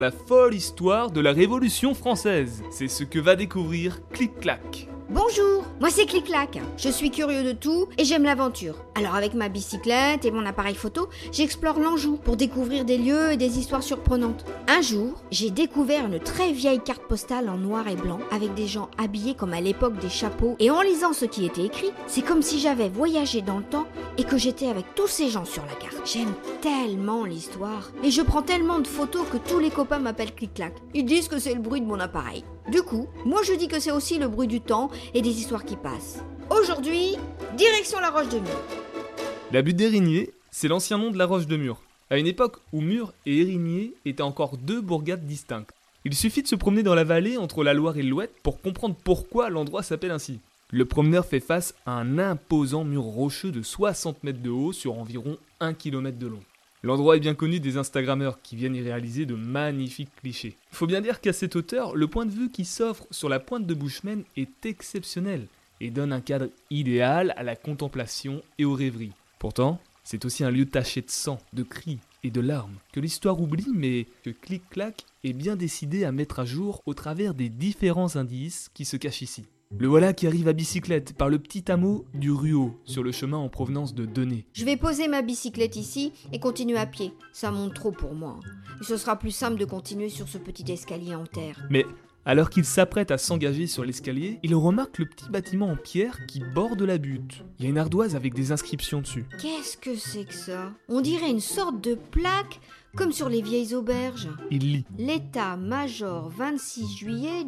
La folle histoire de la Révolution française. C'est ce que va découvrir Clic Clac. Bonjour, moi c'est Clic-Clac. Je suis curieux de tout et j'aime l'aventure. Alors avec ma bicyclette et mon appareil photo, j'explore l'Anjou pour découvrir des lieux et des histoires surprenantes. Un jour, j'ai découvert une très vieille carte postale en noir et blanc avec des gens habillés comme à l'époque des chapeaux, et en lisant ce qui était écrit, c'est comme si j'avais voyagé dans le temps et que j'étais avec tous ces gens sur la carte. J'aime tellement l'histoire et je prends tellement de photos que tous les copains m'appellent Clic-Clac. Ils disent que c'est le bruit de mon appareil. Du coup, moi je dis que c'est aussi le bruit du temps et des histoires qui passent. Aujourd'hui, direction la Roche de Mur. La butte d'Érigné, c'est l'ancien nom de la Roche de Mur. À une époque où Mur et Érigné étaient encore deux bourgades distinctes. Il suffit de se promener dans la vallée entre la Loire et l'Ouette pour comprendre pourquoi l'endroit s'appelle ainsi. Le promeneur fait face à un imposant mur rocheux de 60 mètres de haut sur environ 1 km de long. L'endroit est bien connu des Instagrammeurs qui viennent y réaliser de magnifiques clichés. Il faut bien dire qu'à cette hauteur, le point de vue qui s'offre sur la pointe de Bushman est exceptionnel et donne un cadre idéal à la contemplation et aux rêveries. Pourtant, c'est aussi un lieu taché de sang, de cris et de larmes, que l'histoire oublie mais que Clic-Clac est bien décidé à mettre à jour au travers des différents indices qui se cachent ici. Le voilà qui arrive à bicyclette par le petit hameau du Ruau, sur le chemin en provenance de Denay. Je vais poser ma bicyclette ici et continuer à pied. Ça monte trop pour moi. Et ce sera plus simple de continuer sur ce petit escalier en terre. Mais alors qu'il s'apprête à s'engager sur l'escalier, il remarque le petit bâtiment en pierre qui borde la butte. Il y a une ardoise avec des inscriptions dessus. Qu'est-ce que c'est que ça ? On dirait une sorte de plaque, comme sur les vieilles auberges. Il lit. L'état-major 26 juillet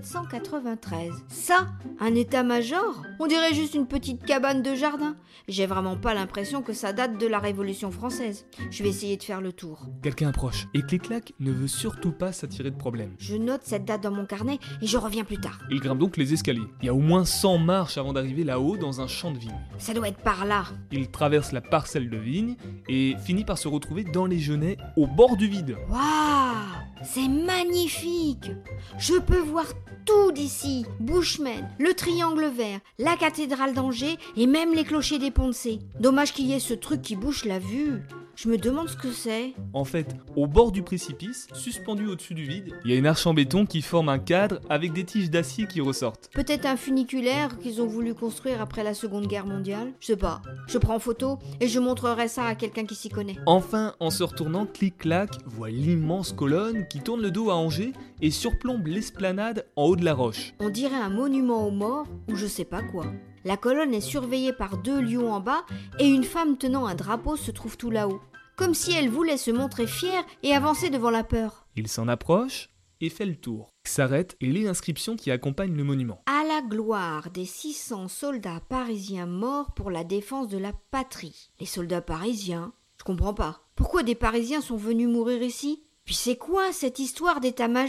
1793. Ça, un état-major ? On dirait juste une petite cabane de jardin. J'ai vraiment pas l'impression que ça date de la Révolution française. Je vais essayer de faire le tour. Quelqu'un approche et Clic-Clac ne veut surtout pas s'attirer de problème. Je note cette date dans mon carnet et je reviens plus tard. Il grimpe donc les escaliers. Il y a au moins 100 marches avant d'arriver là-haut dans un champ de vigne. Ça doit être par là. Il traverse la parcelle de vigne et finit par se retrouver dans les genêts au bord du vide. Waouh, c'est magnifique. Je peux voir tout d'ici. Bushman, le triangle vert, la cathédrale d'Angers et même les clochers des Ponts-de-Cé. Dommage qu'il y ait ce truc qui bouche la vue. Je me demande ce que c'est. En fait, au bord du précipice, suspendu au-dessus du vide, il y a une arche en béton qui forme un cadre avec des tiges d'acier qui ressortent. Peut-être un funiculaire qu'ils ont voulu construire après la Seconde Guerre mondiale. Je sais pas. Je prends photo et je montrerai ça à quelqu'un qui s'y connaît. Enfin, en se retournant, Clic-Clac voit l'immense colonne qui tourne le dos à Angers et surplombe l'esplanade en haut de la roche. On dirait un monument aux morts ou je sais pas quoi. La colonne est surveillée par 2 lions en bas et une femme tenant un drapeau se trouve tout là-haut. Comme si elle voulait se montrer fière et avancer devant la peur. Il s'en approche et fait le tour. Il s'arrête et lit l'inscription qui accompagne le monument. À la gloire des 600 soldats parisiens morts pour la défense de la patrie. Les soldats parisiens ? Je comprends pas. Pourquoi des Parisiens sont venus mourir ici ? Puis c'est quoi cette histoire d'état-major ?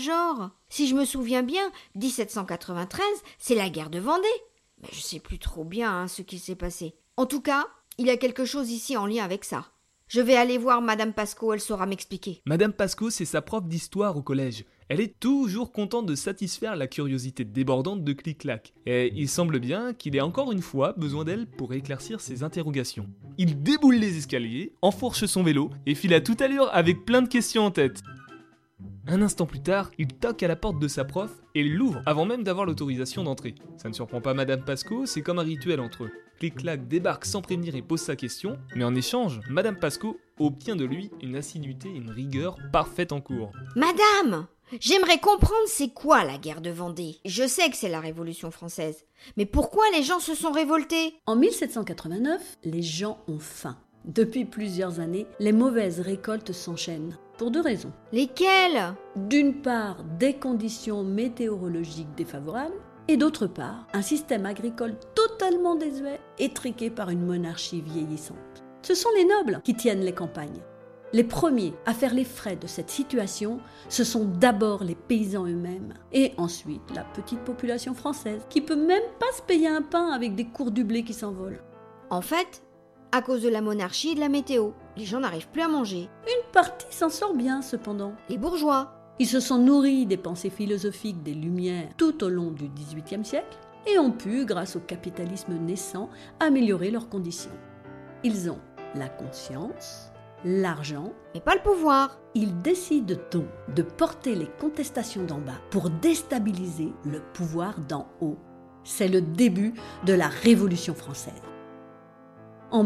Si je me souviens bien, 1793, c'est la guerre de Vendée. Mais je sais plus trop bien ce qui s'est passé. En tout cas, il y a quelque chose ici en lien avec ça. Je vais aller voir Madame Pasco, elle saura m'expliquer. Madame Pasco, c'est sa prof d'histoire au collège. Elle est toujours contente de satisfaire la curiosité débordante de Clic-Clac. Et il semble bien qu'il ait encore une fois besoin d'elle pour éclaircir ses interrogations. Il déboule les escaliers, enfourche son vélo et file à toute allure avec plein de questions en tête. Un instant plus tard, il toque à la porte de sa prof et l'ouvre avant même d'avoir l'autorisation d'entrer. Ça ne surprend pas Madame Pasco, c'est comme un rituel entre eux. Clic-Clac débarque sans prévenir et pose sa question, mais en échange, Madame Pasco obtient de lui une assiduité et une rigueur parfaite en cours. Madame, j'aimerais comprendre c'est quoi la guerre de Vendée. Je sais que c'est la Révolution française, mais pourquoi les gens se sont révoltés ? En 1789, les gens ont faim. Depuis plusieurs années, les mauvaises récoltes s'enchaînent. Pour 2 raisons. Lesquels ? D'une part, des conditions météorologiques défavorables, et d'autre part, un système agricole totalement désuet, étriqué par une monarchie vieillissante. Ce sont les nobles qui tiennent les campagnes. Les premiers à faire les frais de cette situation, ce sont d'abord les paysans eux-mêmes, et ensuite la petite population française, qui peut même pas se payer un pain avec des cours du blé qui s'envolent. En fait, à cause de la monarchie et de la météo, les gens n'arrivent plus à manger. Une partie s'en sort bien cependant. Les bourgeois. Ils se sont nourris des pensées philosophiques des Lumières tout au long du XVIIIe siècle et ont pu, grâce au capitalisme naissant, améliorer leurs conditions. Ils ont la conscience, l'argent. Mais pas le pouvoir. Il décide donc de porter les contestations d'en bas pour déstabiliser le pouvoir d'en haut. C'est le début de la Révolution française. En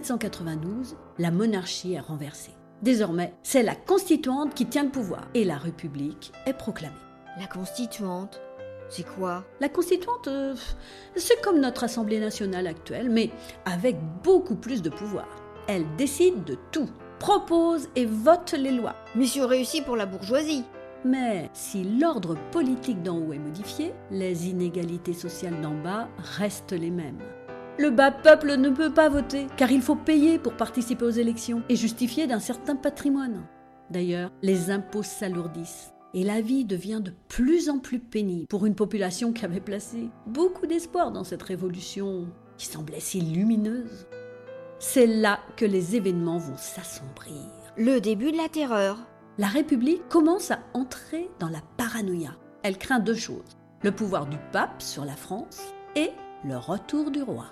1792, la monarchie est renversée. Désormais, c'est la Constituante qui tient le pouvoir et la République est proclamée. La Constituante, c'est quoi? La Constituante, c'est comme notre Assemblée nationale actuelle, mais avec beaucoup plus de pouvoir. Elle décide de tout, propose et vote les lois. Mission réussie pour la bourgeoisie. Mais si l'ordre politique d'en haut est modifié, les inégalités sociales d'en bas restent les mêmes. Le bas peuple ne peut pas voter, car il faut payer pour participer aux élections et justifier d'un certain patrimoine. D'ailleurs, les impôts s'alourdissent et la vie devient de plus en plus pénible pour une population qui avait placé beaucoup d'espoir dans cette révolution qui semblait si lumineuse. C'est là que les événements vont s'assombrir. Le début de la terreur. La République commence à entrer dans la paranoïa. Elle craint deux choses, le pouvoir du pape sur la France et le retour du roi.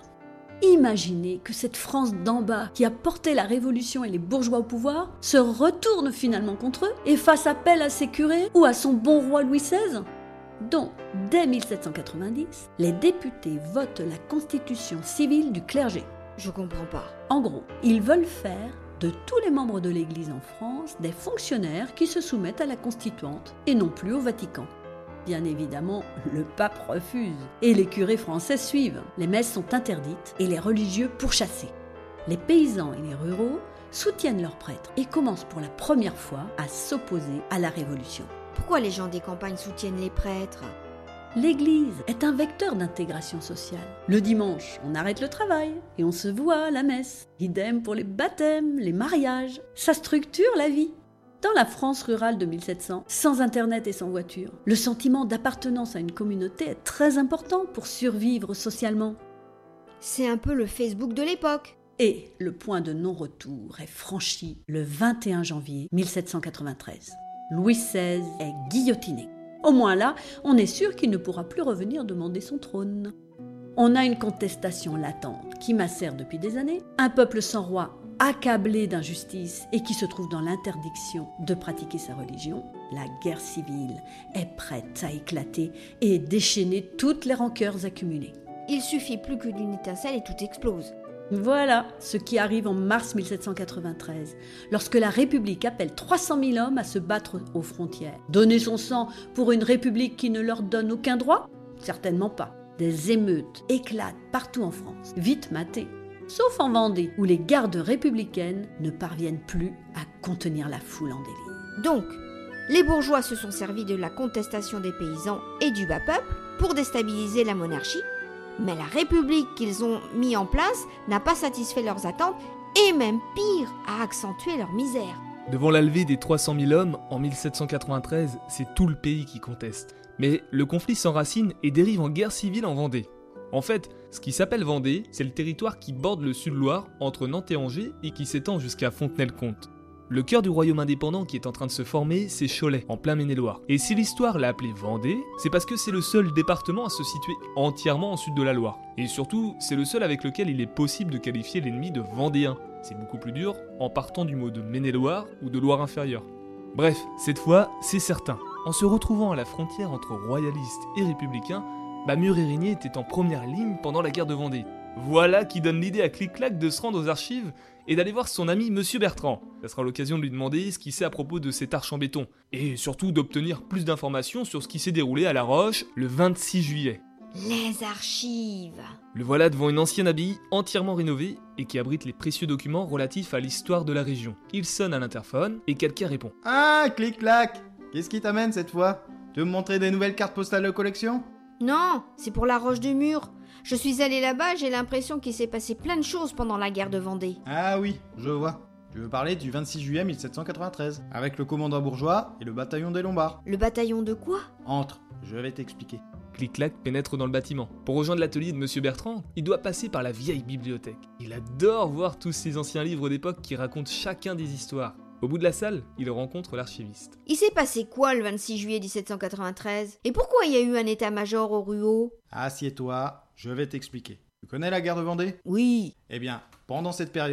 Imaginez que cette France d'en bas, qui a porté la Révolution et les bourgeois au pouvoir, se retourne finalement contre eux et fasse appel à ses curés ou à son bon roi Louis XVI. Donc, dès 1790, les députés votent la constitution civile du clergé. Je comprends pas. En gros, ils veulent faire de tous les membres de l'Église en France des fonctionnaires qui se soumettent à la Constituante et non plus au Vatican. Bien évidemment, le pape refuse et les curés français suivent. Les messes sont interdites et les religieux pourchassés. Les paysans et les ruraux soutiennent leurs prêtres et commencent pour la première fois à s'opposer à la Révolution. Pourquoi les gens des campagnes soutiennent les prêtres? L'Église est un vecteur d'intégration sociale. Le dimanche, on arrête le travail et on se voit à la messe. Idem pour les baptêmes, les mariages. Ça structure la vie. Dans la France rurale de 1700, sans Internet et sans voiture, le sentiment d'appartenance à une communauté est très important pour survivre socialement. C'est un peu le Facebook de l'époque. Et le point de non-retour est franchi le 21 janvier 1793. Louis XVI est guillotiné. Au moins là, on est sûr qu'il ne pourra plus revenir demander son trône. On a une contestation latente qui macère depuis des années, un peuple sans roi accablé d'injustice et qui se trouve dans l'interdiction de pratiquer sa religion. La guerre civile est prête à éclater et déchaîner toutes les rancœurs accumulées. Il suffit plus que d'une étincelle et tout explose. Voilà ce qui arrive en mars 1793, lorsque la République appelle 300 000 hommes à se battre aux frontières. Donner son sang pour une République qui ne leur donne aucun droit? Certainement pas. Des émeutes éclatent partout en France, vite matées. Sauf en Vendée, où les gardes républicaines ne parviennent plus à contenir la foule en délire. Donc, les bourgeois se sont servis de la contestation des paysans et du bas peuple pour déstabiliser la monarchie, mais la République qu'ils ont mis en place n'a pas satisfait leurs attentes et même pire, a accentué leur misère. Devant la levée des 300 000 hommes, en 1793, c'est tout le pays qui conteste. Mais le conflit s'enracine et dérive en guerre civile en Vendée. En fait, ce qui s'appelle Vendée, c'est le territoire qui borde le Sud-Loire entre Nantes et Angers et qui s'étend jusqu'à Fontenay-le-Comte. Le cœur du royaume indépendant qui est en train de se former, c'est Cholet, en plein Maine-et-Loire. Et si l'histoire l'a appelé Vendée, c'est parce que c'est le seul département à se situer entièrement en sud de la Loire. Et surtout, c'est le seul avec lequel il est possible de qualifier l'ennemi de Vendéen. C'est beaucoup plus dur en partant du mot de Maine-et-Loire ou de Loire inférieure. Bref, cette fois, c'est certain. En se retrouvant à la frontière entre royalistes et républicains, Mur-Érigné était en première ligne pendant la guerre de Vendée. Voilà qui donne l'idée à Clic-Clac de se rendre aux archives et d'aller voir son ami Monsieur Bertrand. Ça sera l'occasion de lui demander ce qu'il sait à propos de cette arche en béton, et surtout d'obtenir plus d'informations sur ce qui s'est déroulé à La Roche le 26 juillet. Les archives. Le voilà devant une ancienne abbaye entièrement rénovée et qui abrite les précieux documents relatifs à l'histoire de la région. Il sonne à l'interphone et quelqu'un répond. Ah, Clic-Clac! Qu'est-ce qui t'amène cette fois? Tu veux me montrer des nouvelles cartes postales de collection? Non, c'est pour la Roche de Mur. Je suis allée là-bas, j'ai l'impression qu'il s'est passé plein de choses pendant la guerre de Vendée. Ah oui, je vois. Tu veux parler du 26 juillet 1793, avec le commandant bourgeois et le bataillon des Lombards. Le bataillon de quoi? Entre, je vais t'expliquer. Clic-Clac pénètre dans le bâtiment. Pour rejoindre l'atelier de Monsieur Bertrand, il doit passer par la vieille bibliothèque. Il adore voir tous ces anciens livres d'époque qui racontent chacun des histoires. Au bout de la salle, il rencontre l'archiviste. Il s'est passé quoi le 26 juillet 1793? Et pourquoi il y a eu un état-major au Ruau? Assieds-toi, je vais t'expliquer. Tu connais la guerre de Vendée? Oui. Eh bien, pendant cette période,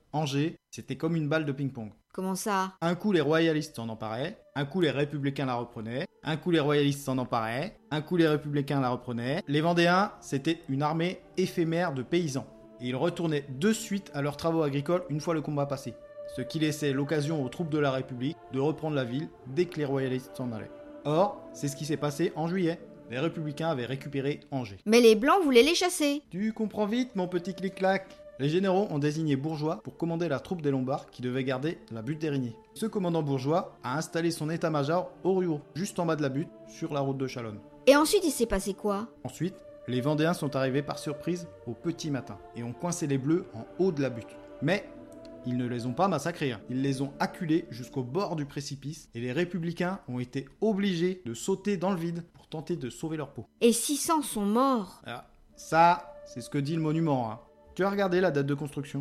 Angers, c'était comme une balle de ping-pong. Comment ça? Un coup les royalistes s'en emparaient, un coup les républicains la reprenaient, un coup les royalistes s'en emparaient, un coup les républicains la reprenaient. Les Vendéens, c'était une armée éphémère de paysans. Et ils retournaient de suite à leurs travaux agricoles une fois le combat passé. Ce qui laissait l'occasion aux troupes de la République de reprendre la ville dès que les royalistes s'en allaient. Or, c'est ce qui s'est passé en juillet. Les républicains avaient récupéré Angers. Mais les blancs voulaient les chasser. Tu comprends vite, mon petit clic-clac. Les généraux ont désigné Bourgeois pour commander la troupe des Lombards qui devait garder la butte d'Érigné. Ce commandant Bourgeois a installé son état-major au Ruau, juste en bas de la butte, sur la route de Chalonne. Et ensuite, il s'est passé quoi? Ensuite, les Vendéens sont arrivés par surprise au petit matin et ont coincé les Bleus en haut de la butte. Mais ils ne les ont pas massacrés, ils les ont acculés jusqu'au bord du précipice et les républicains ont été obligés de sauter dans le vide pour tenter de sauver leur peau. Et 600 sont morts. Alors, ça, c'est ce que dit le monument. Tu as regardé la date de construction?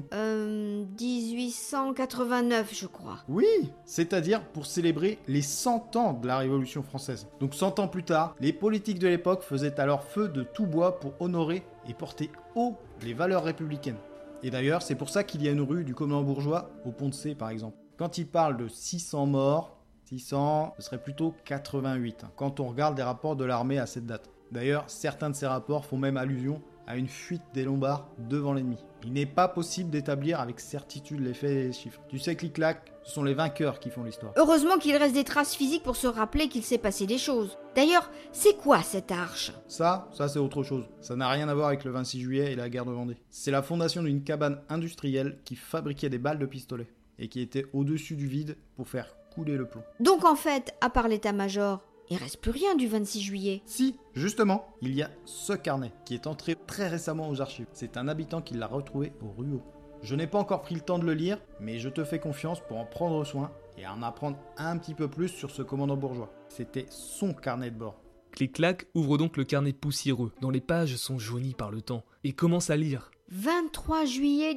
1889, je crois. Oui, c'est-à-dire pour célébrer les 100 ans de la Révolution française. Donc 100 ans plus tard, les politiques de l'époque faisaient alors feu de tout bois pour honorer et porter haut les valeurs républicaines. Et d'ailleurs, c'est pour ça qu'il y a une rue du commandant Bourgeois au Pont de C, par exemple. Quand il parle de 600 morts, 600, ce serait plutôt 88, quand on regarde les rapports de l'armée à cette date. D'ailleurs, certains de ces rapports font même allusion à une fuite des Lombards devant l'ennemi. Il n'est pas possible d'établir avec certitude les faits et les chiffres. Tu sais, clic-clac, ce sont les vainqueurs qui font l'histoire. Heureusement qu'il reste des traces physiques pour se rappeler qu'il s'est passé des choses. D'ailleurs, c'est quoi cette arche? Ça c'est autre chose. Ça n'a rien à voir avec le 26 juillet et la guerre de Vendée. C'est la fondation d'une cabane industrielle qui fabriquait des balles de pistolet et qui était au-dessus du vide pour faire couler le plomb. Donc en fait, à part l'état-major, il reste plus rien du 26 juillet. Si, justement, il y a ce carnet qui est entré très récemment aux archives. C'est un habitant qui l'a retrouvé au Ruau. Je n'ai pas encore pris le temps de le lire, mais je te fais confiance pour en prendre soin et en apprendre un petit peu plus sur ce commandant Bourgeois. C'était son carnet de bord. Clic-clac ouvre donc le carnet poussiéreux, dont les pages sont jaunies par le temps, et commence à lire. 23 juillet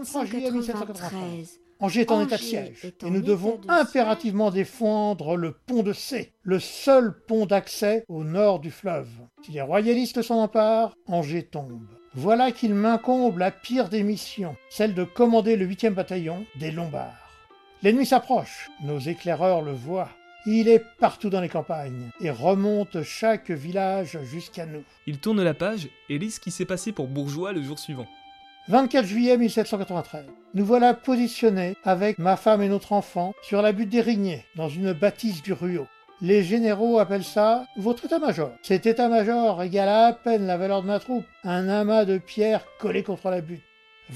1793. Angers est en état de siège, et nous devons impérativement défendre le pont de C, le seul pont d'accès au nord du fleuve. Si les royalistes s'en emparent, Angers tombe. Voilà qu'il m'incombe la pire des missions, celle de commander le 8e bataillon des Lombards. L'ennemi s'approche, nos éclaireurs le voient. Il est partout dans les campagnes, et remonte chaque village jusqu'à nous. Il tourne la page et lit ce qui s'est passé pour Bourgeois le jour suivant. 24 juillet 1793. Nous voilà positionnés avec ma femme et notre enfant sur la butte d'Érigné, dans une bâtisse du Ruau. Les généraux appellent ça votre état-major. Cet état-major égale à peine la valeur de ma troupe, un amas de pierres collées contre la butte.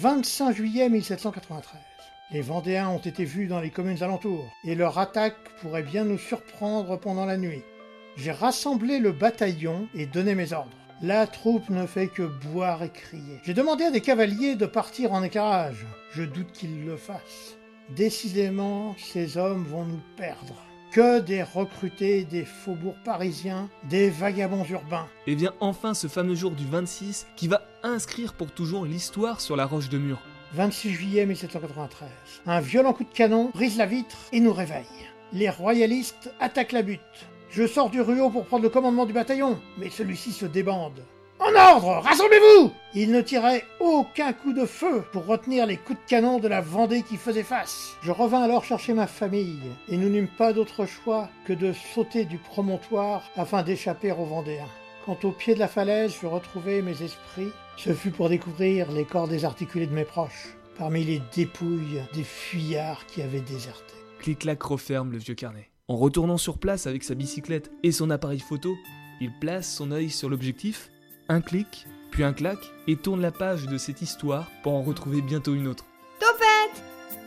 25 juillet 1793. Les Vendéens ont été vus dans les communes alentours, et leur attaque pourrait bien nous surprendre pendant la nuit. J'ai rassemblé le bataillon et donné mes ordres. La troupe ne fait que boire et crier. J'ai demandé à des cavaliers de partir en éclairage. Je doute qu'ils le fassent. Décidément, ces hommes vont nous perdre. Que des recrutés des faubourgs parisiens, des vagabonds urbains. Et vient enfin ce fameux jour du 26 qui va inscrire pour toujours l'histoire sur la roche de Mur. 26 juillet 1793. Un violent coup de canon brise la vitre et nous réveille. Les royalistes attaquent la butte. Je sors du Ruau pour prendre le commandement du bataillon, mais celui-ci se débande. En ordre, rassemblez-vous! Il ne tirait aucun coup de feu pour retenir les coups de canon de la Vendée qui faisait face. Je revins alors chercher ma famille, et nous n'eûmes pas d'autre choix que de sauter du promontoire afin d'échapper aux Vendéens. Quand au pied de la falaise je retrouvai mes esprits, ce fut pour découvrir les corps désarticulés de mes proches, parmi les dépouilles des fuyards qui avaient déserté. Clic-clac referme le vieux carnet. En retournant sur place avec sa bicyclette et son appareil photo, il place son œil sur l'objectif, un clic, puis un clac, et tourne la page de cette histoire pour en retrouver bientôt une autre. Topette!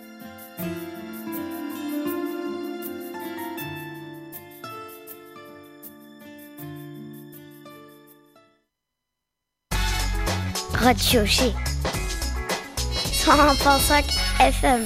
Radio G 101.5 FM.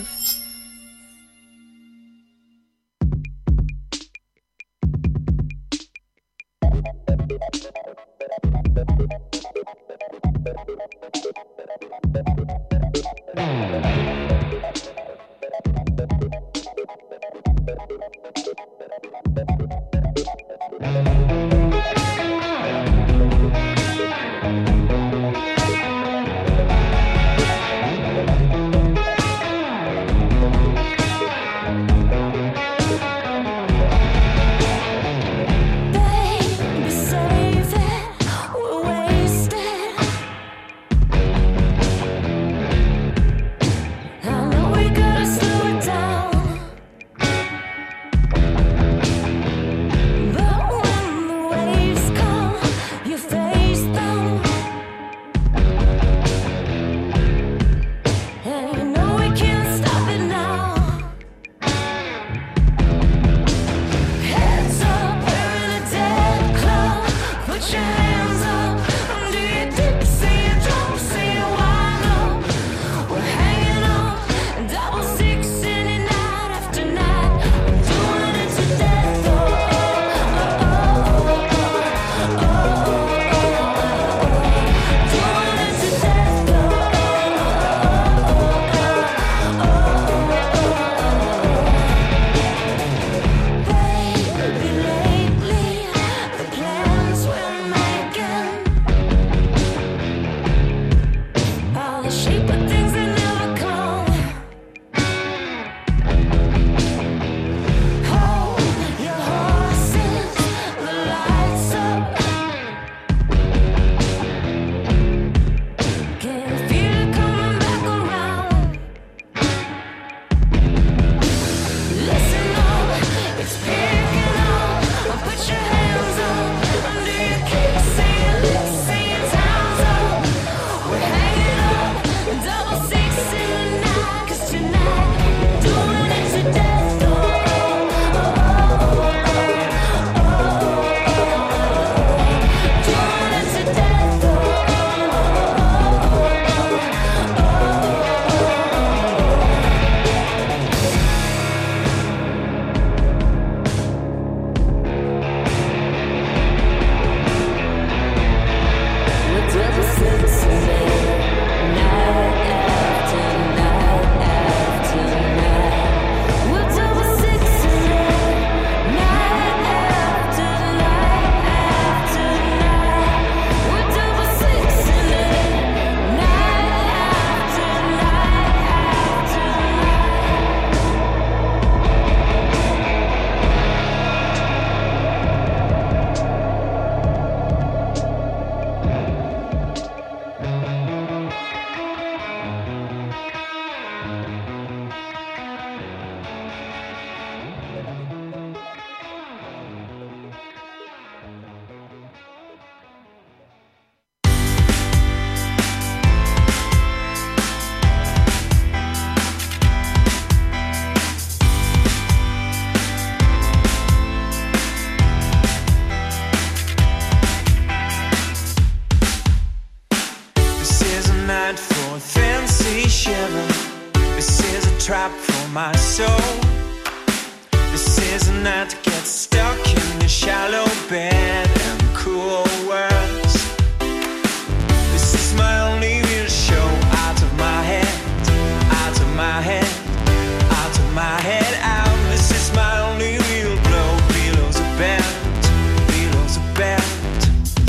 my soul. This is a night to get stuck in your shallow bed and cool words. This is my only real show. Out of my head, out of my head, out of my head, out. This is my only real blow. Belows a belt, belows a belt.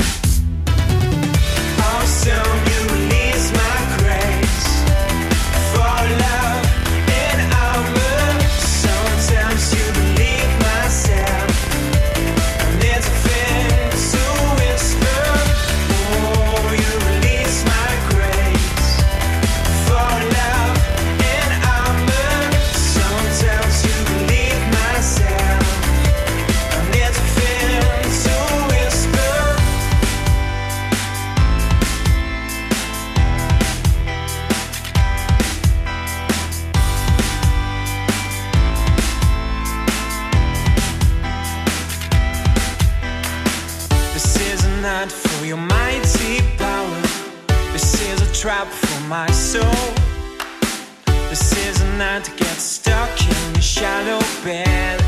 Awesome, you release my grace for love in armor. Sometimes you believe myself, and it's a thing to whisper. Oh, you release my grace for love in armor. Sometimes you believe myself, and it's a thing to whisper. This is a night for your mighty power. This is a trap for my soul. This is a night to get stuck in your shallow bed